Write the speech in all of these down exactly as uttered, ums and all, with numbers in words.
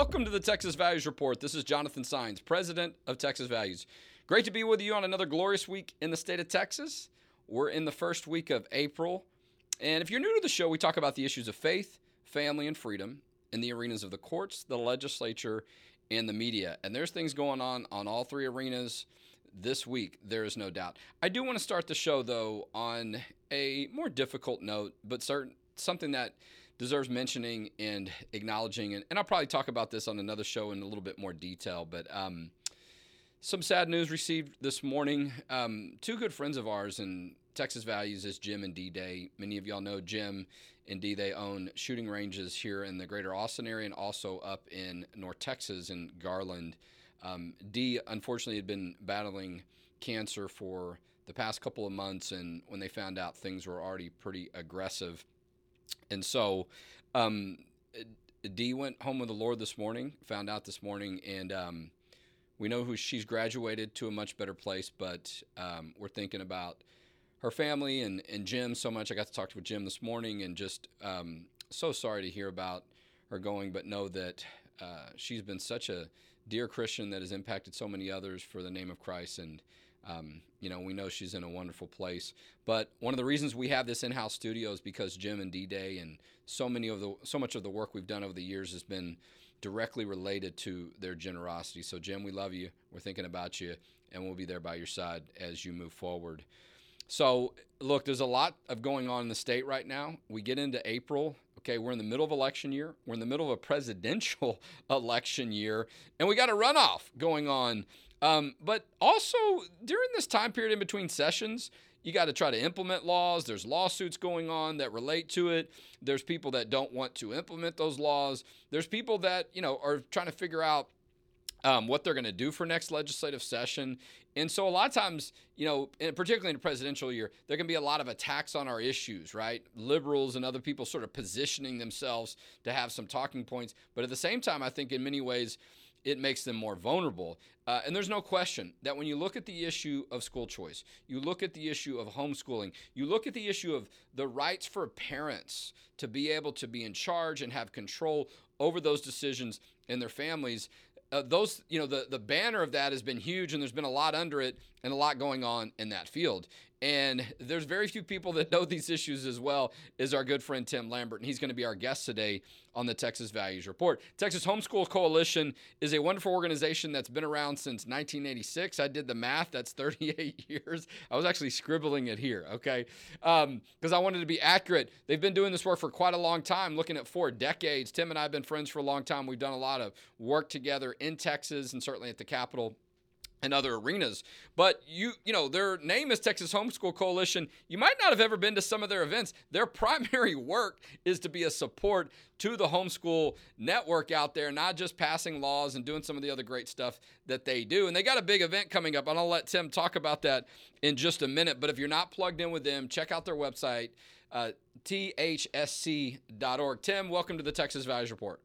Welcome to the Texas Values Report. This is Jonathan Saenz, president of Texas Values. Great to be with you on another glorious week in the state of Texas. We're in the first week of April. And if you're new to the show, we talk about the issues of faith, family, and freedom in the arenas of the courts, the legislature, and the media. And there's things going on on all three arenas this week, there is no doubt. I do want to start the show, though, on a more difficult note, but certain something that deserves mentioning and acknowledging. And, and I'll probably talk about this on another show in a little bit more detail. But um, some sad news received this morning. Um, two good friends of ours in Texas Values is Jim and D-Day. Many of y'all know Jim and D-Day own shooting ranges here in the greater Austin area and also up in North Texas in Garland. Um, D, unfortunately, had been battling cancer for the past couple of months, and when they found out, things were already pretty aggressive. And so um, D went home with the Lord this morning, found out this morning, and um, we know who she's graduated to a much better place, but um, we're thinking about her family and, and Jim so much. I got to talk to Jim this morning, and just um, so sorry to hear about her going, but know that uh, she's been such a dear Christian that has impacted so many others for the name of Christ, and um, you know, we know she's in a wonderful place. But one of the reasons we have this in-house studio is because Jim and D-Day and so many of the so much of the work we've done over the years has been directly related to their generosity. So Jim, we love you. We're thinking about you, and we'll be there by your side as you move forward. So look, there's a lot of going on in the state right now. We get into April. Okay, we're in the middle of election year. We're in the middle of a presidential election year, and we got a runoff going on. Um, but also during this time period in between sessions, you got to try to implement laws. There's lawsuits going on that relate to it. There's people that don't want to implement those laws. There's people that, you know, are trying to figure out Um, what they're going to do for next legislative session. And so a lot of times, you know, and particularly in a presidential year, there can be a lot of attacks on our issues, right? Liberals and other people sort of positioning themselves to have some talking points. But at the same time, I think in many ways, it makes them more vulnerable. Uh, and there's no question that when you look at the issue of school choice, you look at the issue of homeschooling, you look at the issue of the rights for parents to be able to be in charge and have control over those decisions and their families, Uh, those, you know, the, the banner of that has been huge, and there's been a lot under it and a lot going on in that field. And there's very few people that know these issues as well as our good friend Tim Lambert, and he's going to be our guest today on the Texas Values Report. Texas Homeschool Coalition is a wonderful organization that's been around since nineteen eighty-six. I did the math. That's thirty-eight years. I was actually scribbling it here, okay, because um, I wanted to be accurate. They've been doing this work for quite a long time, looking at four decades. Tim and I have been friends for a long time. We've done a lot of work together in Texas and certainly at the Capitol and other arenas. But you you know, their name is Texas Homeschool Coalition. You might not have ever been to some of their events. Their primary work is to be a support to the homeschool network out there, not just passing laws and doing some of the other great stuff that they do. And they got a big event coming up, and I'll let Tim talk about that in just a minute. But if you're not plugged in with them, check out their website, uh, T H S C dot org. Tim, welcome to the Texas Values Report.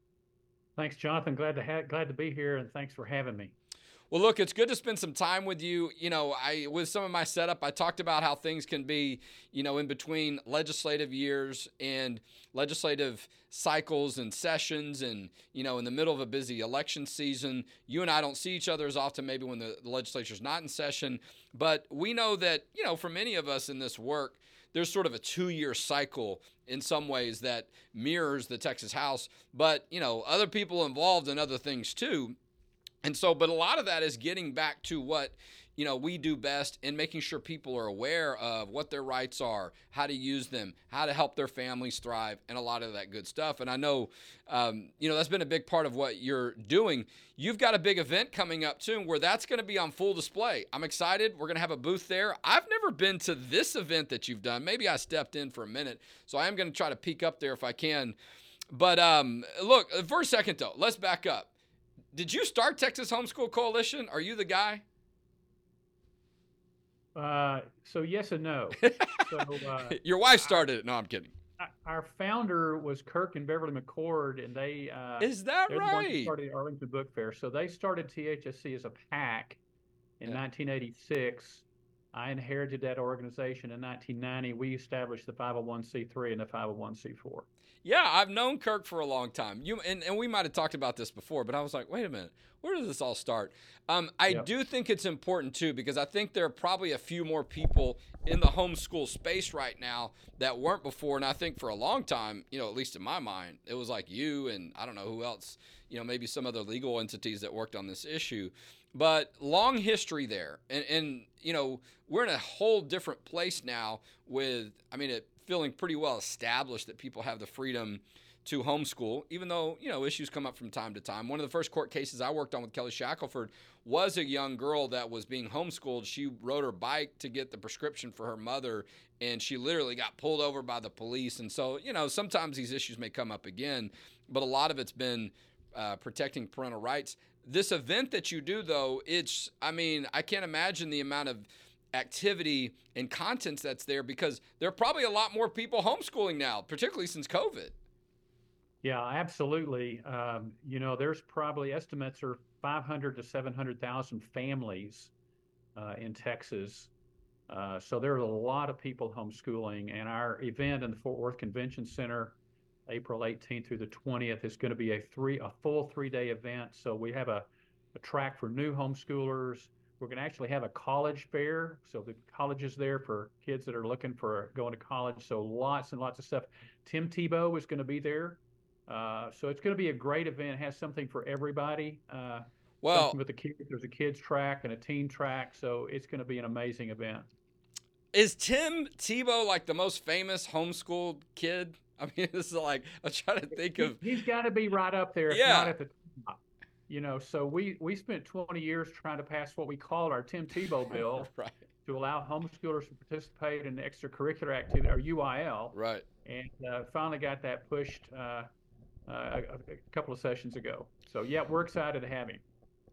Thanks, Jonathan. Glad to ha- glad to be here, and thanks for having me. Well, look, it's good to spend some time with you. You know, I with some of my setup, I talked about how things can be, you know, in between legislative years and legislative cycles and sessions and, you know, in the middle of a busy election season. You and I don't see each other as often maybe when the, the legislature's not in session. But we know that, you know, for many of us in this work, there's sort of a two-year cycle in some ways that mirrors the Texas House. But, you know, other people involved in other things too. And so, but a lot of that is getting back to what, you know, we do best in making sure people are aware of what their rights are, how to use them, how to help their families thrive, and a lot of that good stuff. And I know, um, you know, that's been a big part of what you're doing. You've got a big event coming up too, where that's going to be on full display. I'm excited. We're going to have a booth there. I've never been to this event that you've done. Maybe I stepped in for a minute, so I am going to try to peek up there if I can. But um, look, for a second though, let's back up. Did you start Texas Homeschool Coalition? Are you the guy? Uh, so yes and no. So uh, your wife started I, it. No, I'm kidding. Our founder was Kirk and Beverly McCord, and they uh, is that they're right? The ones who started the Arlington Book Fair. So they started T H S C as a PAC in yeah. nineteen eighty-six, I inherited that organization in nineteen ninety. We established the five oh one c three and the five oh one c four. Yeah, I've known Kirk for a long time. You and, and we might have talked about this before, but I was like, wait a minute, where does this all start? Um, I Yep. do think it's important too, because I think there are probably a few more people in the homeschool space right now that weren't before. And I think for a long time, you know, at least in my mind, it was like you and I don't know who else, you know, maybe some other legal entities that worked on this issue. But long history there. And, and you know, we're in a whole different place now with, I mean, it feeling pretty well established that people have the freedom to homeschool, even though, you know, issues come up from time to time. One of the first court cases I worked on with Kelly Shackelford was a young girl that was being homeschooled. She rode her bike to get the prescription for her mother, and she literally got pulled over by the police. And so, you know, sometimes these issues may come up again, but a lot of it's been uh, protecting parental rights. This event that you do, though, it's, I mean, I can't imagine the amount of activity and content that's there, because there are probably a lot more people homeschooling now, particularly since COVID. Yeah, absolutely. Um, you know, there's probably estimates are five hundred to seven hundred thousand families uh, in Texas. Uh, so there are a lot of people homeschooling, and our event in the Fort Worth Convention Center, April eighteenth through the twentieth, is going to be a three a full three day event. So we have a, a track for new homeschoolers. We're going to actually have a college fair. So the college is there for kids that are looking for going to college. So lots and lots of stuff. Tim Tebow is going to be there. Uh, so it's going to be a great event. It has something for everybody. Uh, Well, something with the kids. There's a kids track and a teen track. So it's going to be an amazing event. is Tim Tebow like the most famous homeschooled kid? I mean, this is like, I'm trying to think of. He, he's got to be right up there, if Yeah. not at the top. You know, so we, we spent twenty years trying to pass what we called our Tim Tebow bill Right, to allow homeschoolers to participate in extracurricular activity, or U I L, right. and uh, finally got that pushed uh, uh, a, a couple of sessions ago. So, yeah, we're excited to have him.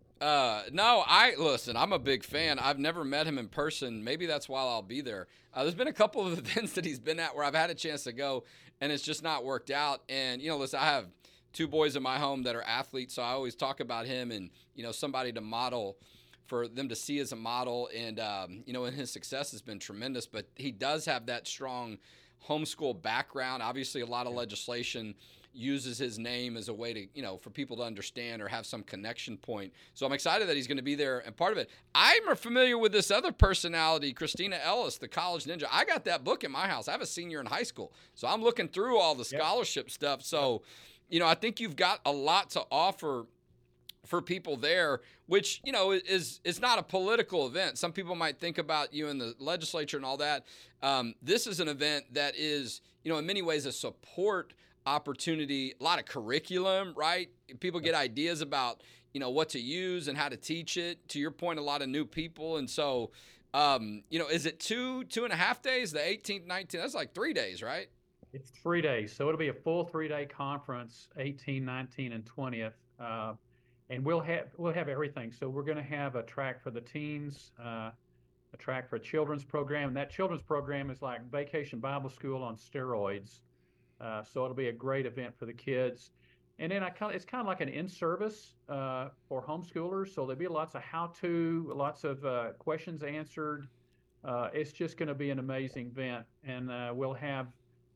Uh, no, I listen. I'm a big fan. I've never met him in person. Maybe that's why I'll be there. Uh, there's been a couple of events that he's been at where I've had a chance to go, and it's just not worked out. And you know, listen, I have two boys in my home that are athletes, so I always talk about him and you know somebody to model, for them to see as a model. And um, you know, and his success has been tremendous. But he does have that strong homeschool background. Obviously, a lot of legislation uses his name as a way to, you know, for people to understand or have some connection point. So I'm excited that he's going to be there. And part of it, I'm familiar with this other personality, Christina Ellis, the college ninja. I got that book in my house. I have a senior in high school. So I'm looking through all the scholarship yep. stuff. So, you know, I think you've got a lot to offer for people there, which, you know, is is not a political event. Some people might think about you in the legislature and all that. Um, this is an event that is, you know, in many ways a support opportunity, a lot of curriculum, right? People get ideas about, you know, what to use and how to teach it. To your point, a lot of new people. And so, um, you know, is it two, two and a half days, the eighteenth, nineteenth? That's like three days, right? It's three days. So it'll be a full three-day conference, eighteen, nineteen, and twentieth. Uh, and we'll have we'll have everything. So we're going to have a track for the teens, uh, a track for a children's program. And that children's program is like Vacation Bible School on steroids. Uh, so it'll be a great event for the kids. And then I kind of, it's kind of like an in-service uh, for homeschoolers. So there'll be lots of how-to, lots of uh, questions answered. Uh, it's just going to be an amazing event. And uh, we'll have,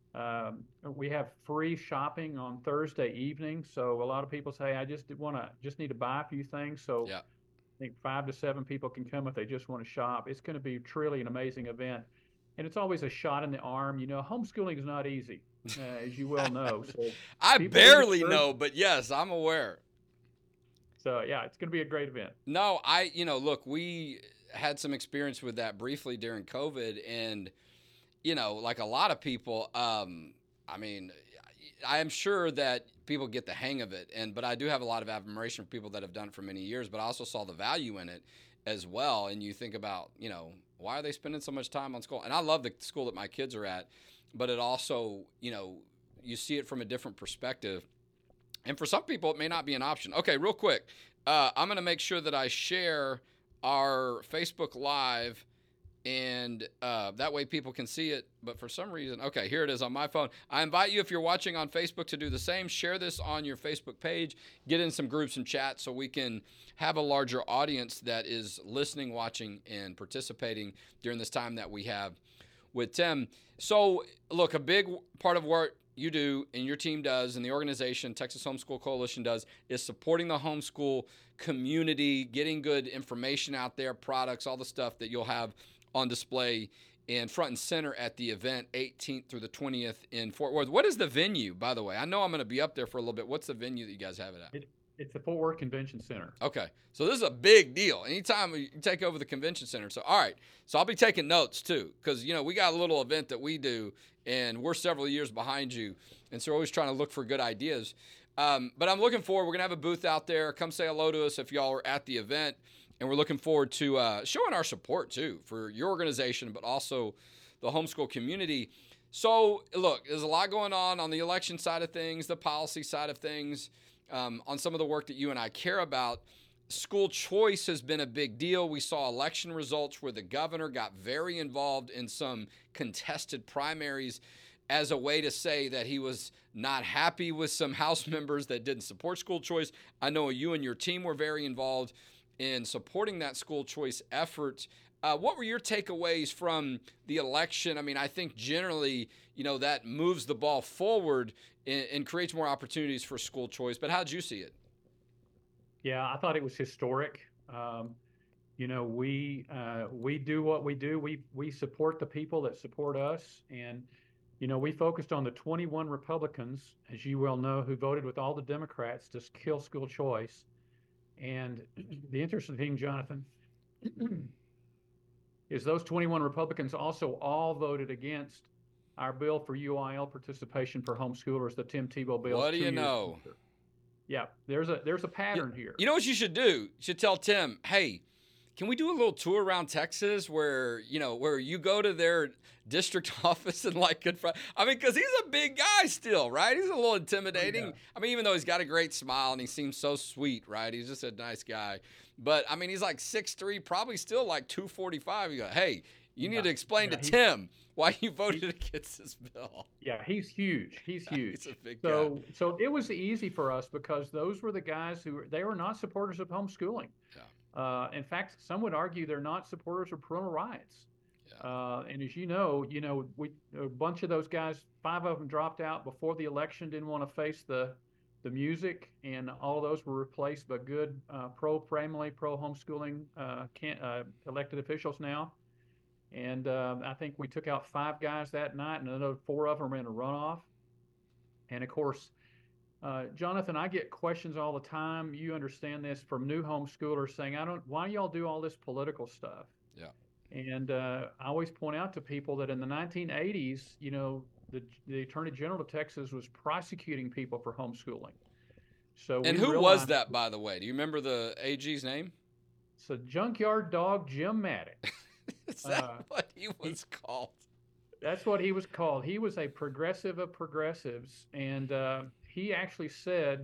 um, we have free shopping on Thursday evening. So a lot of people say, I just want to, just need to buy a few things. So yeah. I think five to seven people can come if they just want to shop. It's going to be truly an amazing event. And it's always a shot in the arm. You know, homeschooling is not easy. Uh, as you well know. So I barely know, but yes, I'm aware. So, yeah, it's going to be a great event. No, I, you know, look, we had some experience with that briefly during COVID. And, you know, like a lot of people, um, I mean, I am sure that people get the hang of it. And but I do have a lot of admiration for people that have done it for many years. But I also saw the value in it as well. And you think about, you know, why are they spending so much time on school? And I love the school that my kids are at. But it also, you know, you see it from a different perspective. And for some people, it may not be an option. Okay, real quick. Uh, I'm going to make sure that I share our Facebook Live and uh, that way people can see it. But for some reason, okay, here it is on my phone. I invite you, if you're watching on Facebook, to do the same. Share this on your Facebook page. Get in some groups and chats so we can have a larger audience that is listening, watching, and participating during this time that we have with Tim. So, look, a big part of what you do and your team does and the organization, Texas Homeschool Coalition, does is supporting the homeschool community, getting good information out there, products, all the stuff that you'll have on display and front and center at the event, eighteenth through the twentieth in Fort Worth. What is the venue, by the way? I know I'm going to be up there for a little bit. What's the venue that you guys have it at? It, it's the Fort Worth Convention Center. Okay. So this is a big deal. Anytime you take over the convention center. So, all right. So I'll be taking notes, too, because, you know, we got a little event that we do, and we're several years behind you, and so we're always trying to look for good ideas. Um, but I'm looking forward. We're going to have a booth out there. Come say hello to us if y'all are at the event. And we're looking forward to uh, showing our support, too, for your organization, but also the homeschool community. So, look, there's a lot going on on the election side of things, the policy side of things, um, on some of the work that you and I care about. School choice has been a big deal. We saw election results where the governor got very involved in some contested primaries as a way to say that he was not happy with some House members that didn't support school choice. I know you and your team were very involved in supporting that school choice effort. Uh, what were your takeaways from the election? I mean, I think generally, you know, that moves the ball forward and, and creates more opportunities for school choice. But how'd you see it? Yeah, I thought it was historic. Um, you know, we uh, we do what we do. We we support the people that support us, and you know, we focused on the twenty-one Republicans, as you well know, who voted with all the Democrats to kill school choice. And the interesting thing, Jonathan, is those twenty-one Republicans also all voted against our bill for U I L participation for homeschoolers, the Tim Tebow bill. What do you know? Later. Yeah, there's a there's a pattern you, here. You know what you should do? You should tell Tim, hey, can we do a little tour around Texas where, you know, where you go to their district office and like confront? I mean, because he's a big guy still, right? He's a little intimidating. Yeah. I mean, even though he's got a great smile and he seems so sweet, right? He's just a nice guy. But, I mean, he's like six three, probably still like two forty-five. You go, hey, you need yeah. to explain yeah, to Tim why you voted against this bill. Yeah, he's huge. He's huge. He's a big so, guy. So it was easy for us because those were the guys who, they were not supporters of homeschooling. Yeah. Uh, in fact, some would argue they're not supporters of parental rights. Yeah. Uh, and as you know, you know, we a bunch of those guys, five of them dropped out before the election, didn't want to face the the music, and all of those were replaced by good uh, pro-family, pro-homeschooling uh, can, uh, elected officials now. And uh, I think we took out five guys that night, and another four of them ran a runoff. And of course, Uh, Jonathan, I get questions all the time. You understand this from new homeschoolers saying, "I don't. Why y'all do all this political stuff?" Yeah. And uh, I always point out to people that in the nineteen eighties, you know, the the Attorney General of Texas was prosecuting people for homeschooling. So and who was that, by the way? Do you remember the A G's name? So Junkyard Dog Jim Maddox. Is that uh, what he was he, called? That's what he was called. He was a progressive of progressives, and uh, he actually said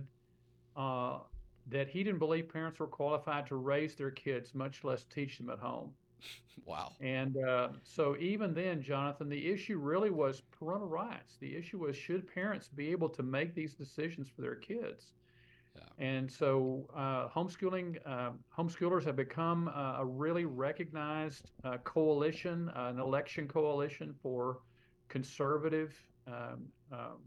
uh, that he didn't believe parents were qualified to raise their kids, much less teach them at home. Wow. And uh, so even then, Jonathan, the issue really was parental rights. The issue was, should parents be able to make these decisions for their kids? Yeah. And so uh, homeschooling, uh, homeschoolers have become uh, a really recognized uh, coalition, uh, an election coalition for conservative um, um,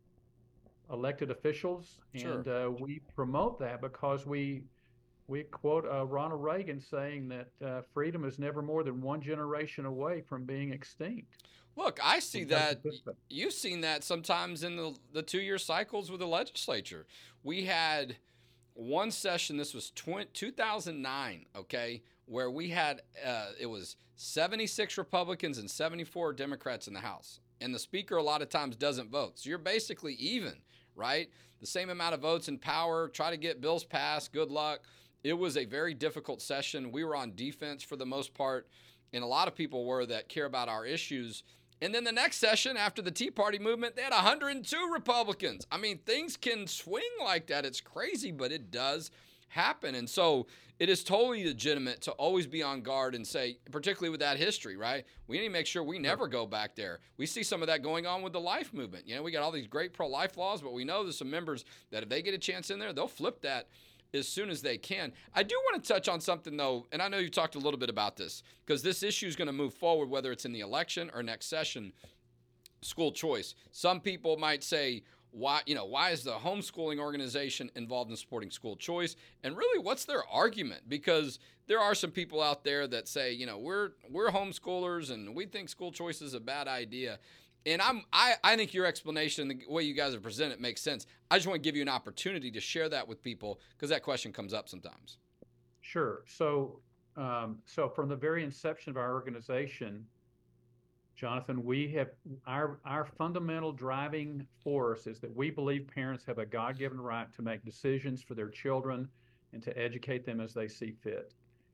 elected officials. Sure. And uh, we promote that because we we quote uh, Ronald Reagan saying that uh, freedom is never more than one generation away from being extinct. Look, I see that. You've seen that sometimes in the, the two-year cycles with the legislature. We had one session, this was two thousand nine, okay, where we had, uh, it was seventy-six Republicans and seventy-four Democrats in the House. And the speaker a lot of times doesn't vote. So you're basically even, right? The same amount of votes in power, try to get bills passed, good luck. It was a very difficult session. We were on defense for the most part, and a lot of people were that care about our issues. And then the next session, after the Tea Party movement, they had one hundred two Republicans. I mean, things can swing like that. It's crazy, but it does. happen. And so it is totally legitimate to always be on guard and say, particularly with that history, right? We need to make sure we never go back there. We see some of that going on with the life movement. You know, we got all these great pro-life laws, but we know there's some members that if they get a chance in there, they'll flip that as soon as they can. I do want to touch on something, though, and I know you talked a little bit about this, because this issue is going to move forward, whether it's in the election or next session, school choice. Some people might say, why, you know, why is the homeschooling organization involved in supporting school choice? And really, what's their argument? Because there are some people out there that say, you know, we're we're homeschoolers and we think school choice is a bad idea. And I'm I, I think your explanation, the way you guys have presented it, makes sense. I just want to give you an opportunity to share that with people because that question comes up sometimes. Sure. So, um, so from the very inception of our organization, Jonathan, we have our our fundamental driving force is that we believe parents have a God-given right to make decisions for their children and to educate them as they see fit.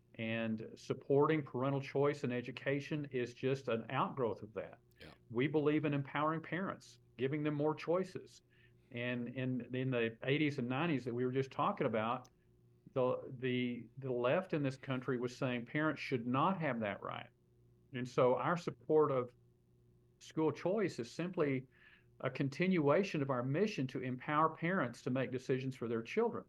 And supporting parental choice in education is just an outgrowth of that. Yeah. We believe in empowering parents, giving them more choices. And in in the eighties and nineties that we were just talking about, the the the left in this country was saying parents should not have that right. And so our support of school choice is simply a continuation of our mission to empower parents to make decisions for their children.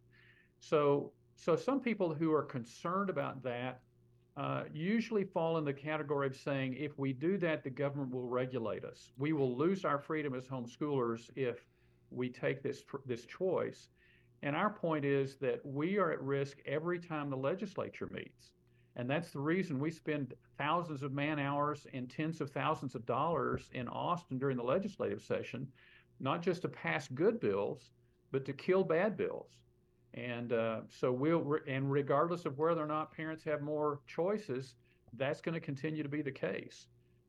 So, so some people who are concerned about that uh, usually fall in the category of saying, if we do that, the government will regulate us. We will lose our freedom as homeschoolers if we take this this choice. And our point is that we are at risk every time the legislature meets. And that's the reason we spend thousands of man hours and tens of thousands of dollars in Austin during the legislative session, not just to pass good bills, but to kill bad bills. And uh, so we'll, and regardless of whether or not parents have more choices, that's going to continue to be the case.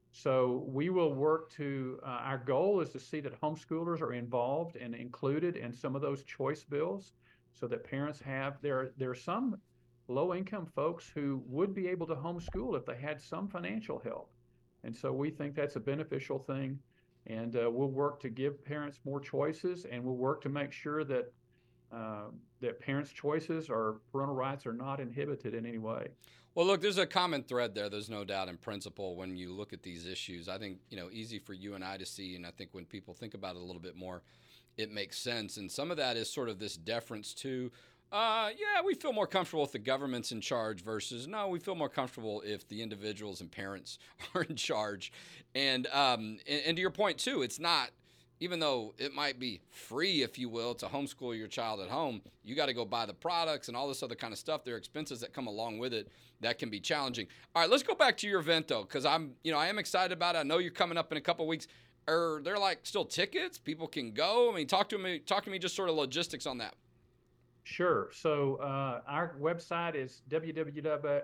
So we will work to, uh, our goal is to see that homeschoolers are involved and included in some of those choice bills so that parents have, there, there are some low-income folks who would be able to homeschool if they had some financial help. And so we think that's a beneficial thing. And uh, we'll work to give parents more choices, and we'll work to make sure that uh, that parents' choices or parental rights are not inhibited in any way. Well, look, there's a common thread there. There's no doubt in principle when you look at these issues. I think, you know, easy for you and I to see, and I think when people think about it a little bit more, it makes sense. And some of that is sort of this deference to Uh, yeah, we feel more comfortable if the government's in charge versus no, we feel more comfortable if the individuals and parents are in charge. And, um, and, and to your point, too, it's not, even though it might be free, if you will, to homeschool your child at home, you got to go buy the products and all this other kind of stuff. There are expenses that come along with it that can be challenging. All right, let's go back to your event, though, because I'm, you know, I am excited about it. I know you're coming up in a couple of weeks. Are there, like, still tickets? People can go? I mean, talk to me, talk to me just sort of logistics on that. Sure. So uh, our website is w w w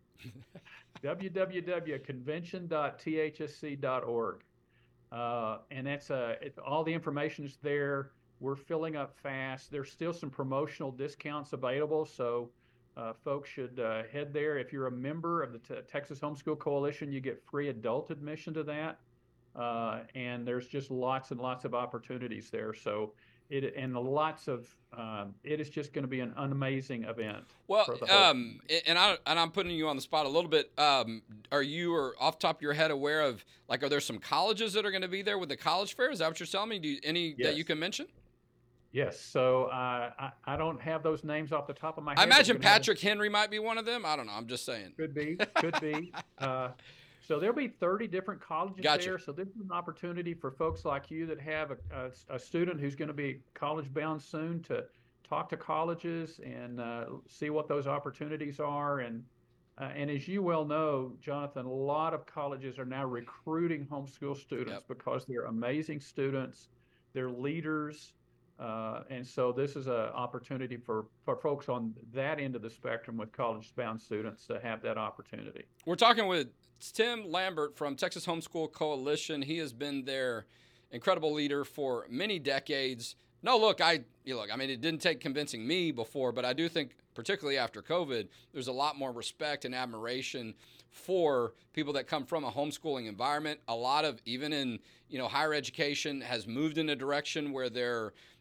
dot convention dot t h s c dot org. Uh, and that's uh, it, all the information is there. We're filling up fast. There's still some promotional discounts available, so uh, folks should uh, head there. If you're a member of the T- Texas Homeschool Coalition, you get free adult admission to that. Uh, and there's just lots and lots of opportunities there. So It, and lots of, um, it is just going to be an amazing event. Well, um, and, I, and I'm putting you on the spot a little bit. Um, are you, or off the top of your head, aware of, like, are there some colleges that are going to be there with the college fair? Is that what you're telling me? Do you, any yes. that you can mention? Yes. So uh, I, I don't have those names off the top of my head. I imagine Patrick Henry might be one of them. I don't know. I'm just saying. Could be. Could be. uh, So there'll be thirty different colleges gotcha. there. So this is an opportunity for folks like you that have a, a, a student who's going to be college bound soon to talk to colleges and uh, see what those opportunities are. And uh, and as you well know, Jonathan, a lot of colleges are now recruiting homeschool students yep. because they're amazing students, they're leaders. Uh, and so this is an opportunity for, for folks on that end of the spectrum with college-bound students to have that opportunity. We're talking with Tim Lambert from Texas Homeschool Coalition. He has been their incredible leader for many decades. No, look, I you look. I mean, it didn't take convincing me before, but I do think, particularly after COVID, there's a lot more respect and admiration for people that come from a homeschooling environment. A lot of, even in you know higher education, has moved in a direction where they're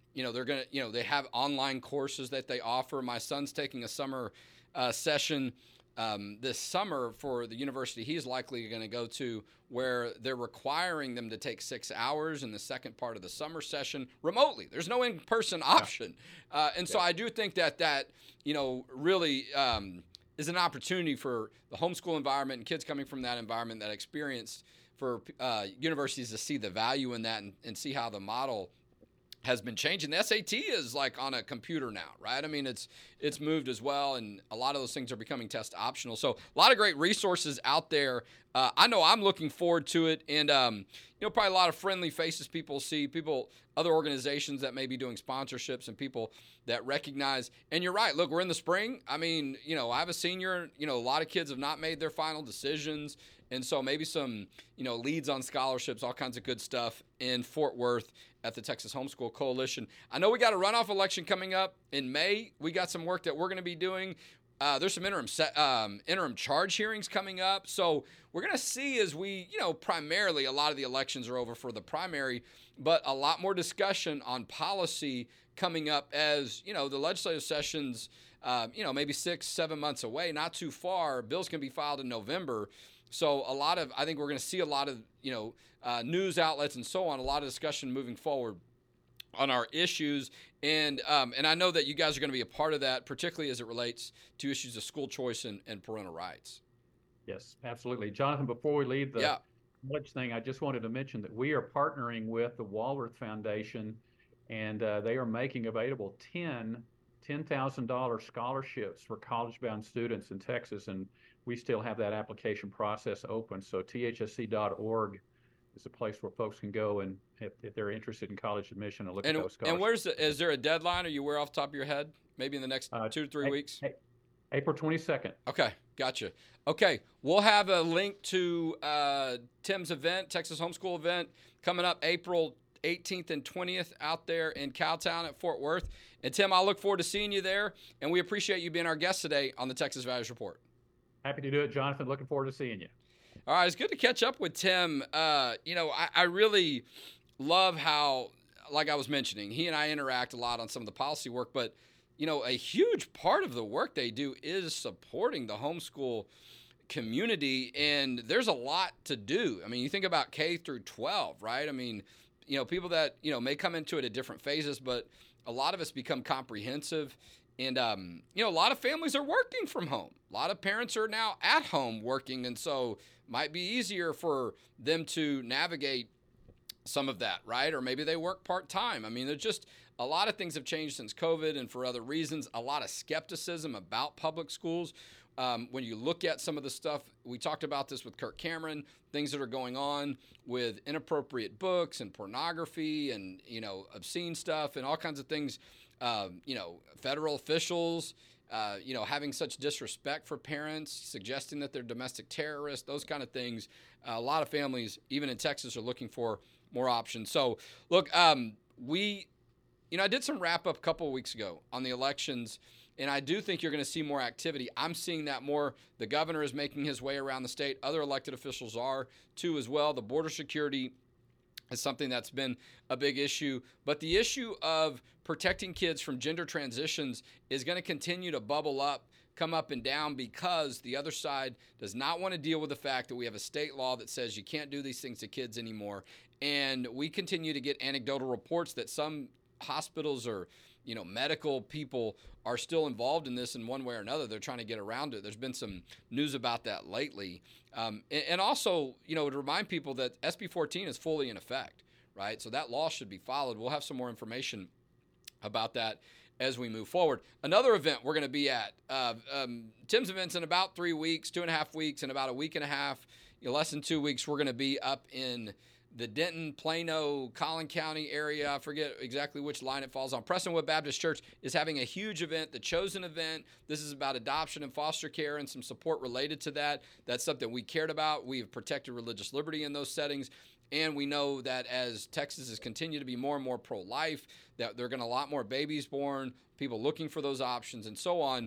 you know, they're going to, you know, they have online courses that they offer. My son's taking a summer uh, session um, this summer for the university he's likely going to go to, where they're requiring them to take six hours in the second part of the summer session remotely. There's no in-person option. Yeah. Uh, and so yeah. I do think that that, you know, really um, is an opportunity for the homeschool environment and kids coming from that environment, that experience, for uh, universities to see the value in that and, and see how the model has been changing. The S A T is like on a computer now, right? I mean, it's it's moved as well, and a lot of those things are becoming test optional. So a lot of great resources out there. Uh, I know I'm looking forward to it, and um, you know, probably a lot of friendly faces people see, people, other organizations that may be doing sponsorships, and people that recognize. And you're right. Look, we're in the spring. I mean, you know, I have a senior. You know, a lot of kids have not made their final decisions. And so maybe some, you know, leads on scholarships, all kinds of good stuff in Fort Worth at the Texas Homeschool Coalition. I know we got a runoff election coming up in May. We got some work that we're going to be doing. Uh, there's some interim set, um, interim charge hearings coming up. So we're going to see as we, you know, primarily a lot of the elections are over for the primary, but a lot more discussion on policy coming up as, you know, the legislative sessions, uh, you know, maybe six, seven months away, not too far. Bills can be filed in November. So a lot of, I think we're going to see a lot of, you know, uh, news outlets and so on, a lot of discussion moving forward on our issues. And um, and I know that you guys are going to be a part of that, particularly as it relates to issues of school choice and, and parental rights. Yes, absolutely. Jonathan, before we leave the yeah. college thing, I just wanted to mention that we are partnering with the Walworth Foundation, and uh, they are making available ten ten thousand dollars scholarships for college-bound students in Texas, and we still have that application process open. So T H S C dot org is a place where folks can go, and if, if they're interested in college admission, and look and, at those scholarships. And where's the, is there a deadline? Are you aware off the top of your head? Maybe in the next uh, two to three a, weeks? A, April twenty-second. Okay, gotcha. Okay, we'll have a link to uh, Tim's event, Texas Homeschool event, coming up April eighteenth and twentieth out there in Cowtown at Fort Worth. And Tim, I look forward to seeing you there, and we appreciate you being our guest today on the Texas Values Report. Happy to do it, Jonathan. Looking forward to seeing you. All right, it's good to catch up with Tim. Uh, you know, I, I really love how, like I was mentioning, he and I interact a lot on some of the policy work, but, you know, a huge part of the work they do is supporting the homeschool community, and there's a lot to do. I mean, you think about K through twelve, right? I mean, you know, people that, you know, may come into it at different phases, but a lot of us become comprehensive. And, um, you know, a lot of families are working from home. A lot of parents are now at home working, and so might be easier for them to navigate some of that, right? Or maybe they work part-time. I mean, there's just a lot of things have changed since COVID, and for other reasons, a lot of skepticism about public schools. Um, when you look at some of the stuff, we talked about this with Kirk Cameron, things that are going on with inappropriate books and pornography and, you know, obscene stuff and all kinds of things. Uh, you know, federal officials, uh, you know, having such disrespect for parents, suggesting that they're domestic terrorists, those kind of things. Uh, a lot of families, even in Texas, are looking for more options. So, look, um, we, you know, I did some wrap up a couple of weeks ago on the elections, and I do think you're going to see more activity. I'm seeing that more. The governor is making his way around the state. Other elected officials are, too, as well. The border security is something that's been a big issue. But the issue of protecting kids from gender transitions is going to continue to bubble up, come up and down, because the other side does not want to deal with the fact that we have a state law that says you can't do these things to kids anymore. And we continue to get anecdotal reports that some hospitals or, you know, medical people are still involved in this in one way or another. They're trying to get around it. There's been some news about that lately. Um, and, and also, you know, to remind people that S B fourteen is fully in effect, right? So that law should be followed. We'll have some more information about that as we move forward. Another event we're going to be at, uh, um, Tim's event's in about three weeks, two and a half weeks, in about a week and a half, you know, less than two weeks, we're going to be up in the Denton, Plano, Collin County area. I forget exactly which line it falls on. Prestonwood Baptist Church is having a huge event, the Chosen event. This is about adoption and foster care and some support related to that. That's something we cared about. We have protected religious liberty in those settings. And we know that as Texas has continued to be more and more pro-life, that there are going to be a lot more babies born, people looking for those options and so on.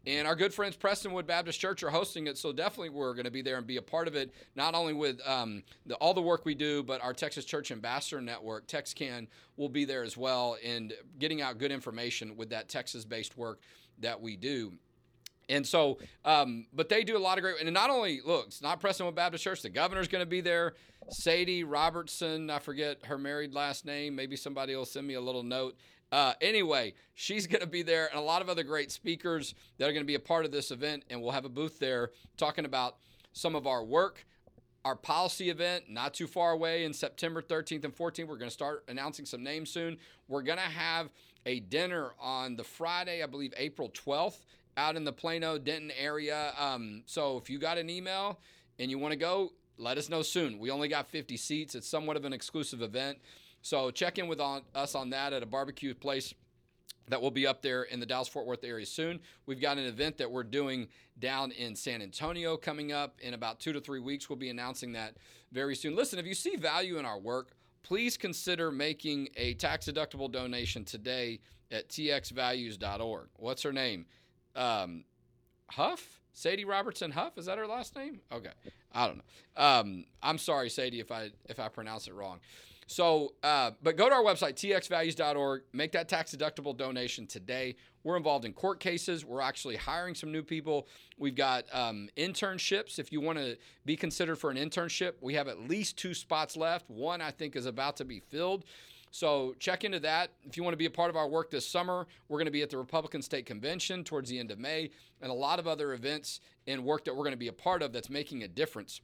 And our good friends Prestonwood Baptist Church are hosting it, so definitely we're going to be there and be a part of it, not only with um, the, all the work we do, but our Texas Church Ambassador Network, TexCan, will be there as well, and getting out good information with that Texas-based work that we do. And so, um, but they do a lot of great, and not only, look, it's not Prestonwood Baptist Church, the governor's going to be there, Sadie Robertson, I forget her married last name, maybe somebody will send me a little note. Uh, anyway, she's going to be there, and a lot of other great speakers that are going to be a part of this event, and we'll have a booth there talking about some of our work. Our policy event, not too far away in September thirteenth and fourteenth. We're going to start announcing some names soon. We're going to have a dinner on the Friday, I believe April twelfth, out in the Plano, Denton area. Um, so if you got an email and you want to go, let us know soon. We only got fifty seats. It's somewhat of an exclusive event. So check in with on, us on that at a barbecue place that will be up there in the Dallas-Fort Worth area soon. We've got an event that we're doing down in San Antonio coming up in about two to three weeks. We'll be announcing that very soon. Listen, if you see value in our work, please consider making a tax-deductible donation today at t x values dot org. What's her name? Um, Huff? Sadie Robertson Huff? Is that her last name? Okay. I don't know. Um, I'm sorry, Sadie, if I if I pronounce it wrong. So, uh, but go to our website, t x values dot org. Make that tax-deductible donation today. We're involved in court cases. We're actually hiring some new people. We've got um, internships. If you want to be considered for an internship, we have at least two spots left. One, I think, is about to be filled. So check into that. If you want to be a part of our work this summer, we're going to be at the Republican State Convention towards the end of May, and a lot of other events and work that we're going to be a part of that's making a difference.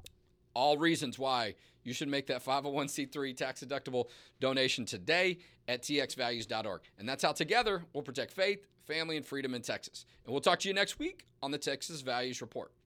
All reasons why you should make that five oh one c three tax-deductible donation today at t x values dot org. And that's how together we'll protect faith, family, and freedom in Texas. And we'll talk to you next week on the Texas Values Report.